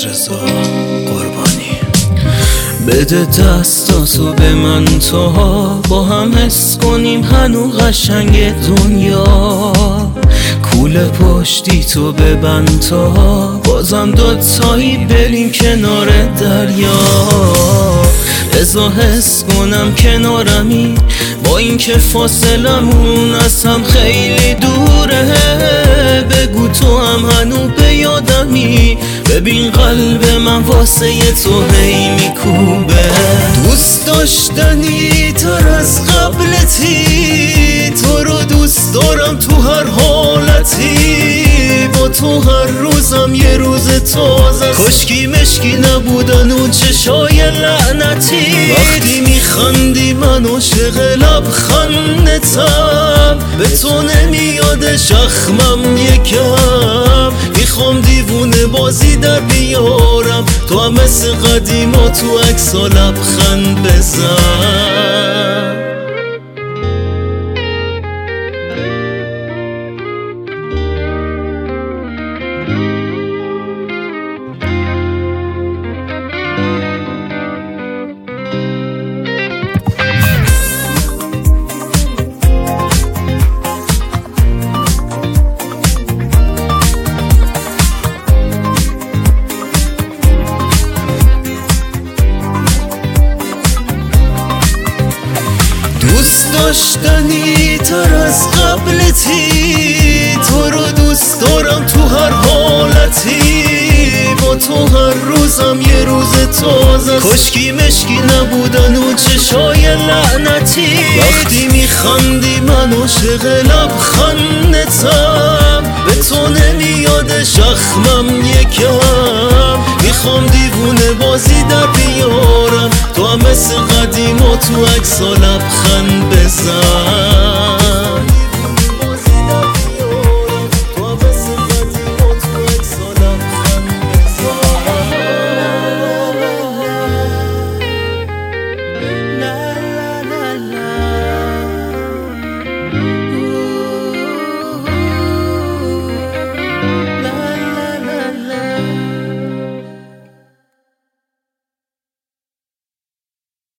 رضا قربانی. بده دستاتو به من تا با هم حس کنیم هنو قشنگ دنیا. کوله پشتی تو ببند تا بازم دوتایی بریم کنار دریا. بذار حس کنم کنارمی با اینکه فاصلمون از هم خیلی دوره. بگو تو هم هنو به یادمی، ببین قلب من واسه تو هی میکوبه. دوست داشتنی تر از قبلتی، تو رو دوست دارم تو هر حالتی. با تو هر روزم یه روز تازه، کشکی مشکی نبودن اون چشای لعنتی. وقتی میخندی من عاشق لبخندتم، به تو نمیاد شخمم یکم. میخوام دیوونه بازی در بیارم، تو هم مثل قدیما تو عکسا لبخند بزن. دوست داشتنی تر از قبلتی، تو رو دوست دارم تو هر حالتی. با تو هر روزم یه روز تازه، کشکی مشکی نبودن اون چشای لعنتی. وقتی میخندی من عاشق لبخندتم، به تو نمیاد شخمم یکم. میخوام دیوونه بازی در بیارم، تو هم مثل قدیما تو عکسا لبخند بزن.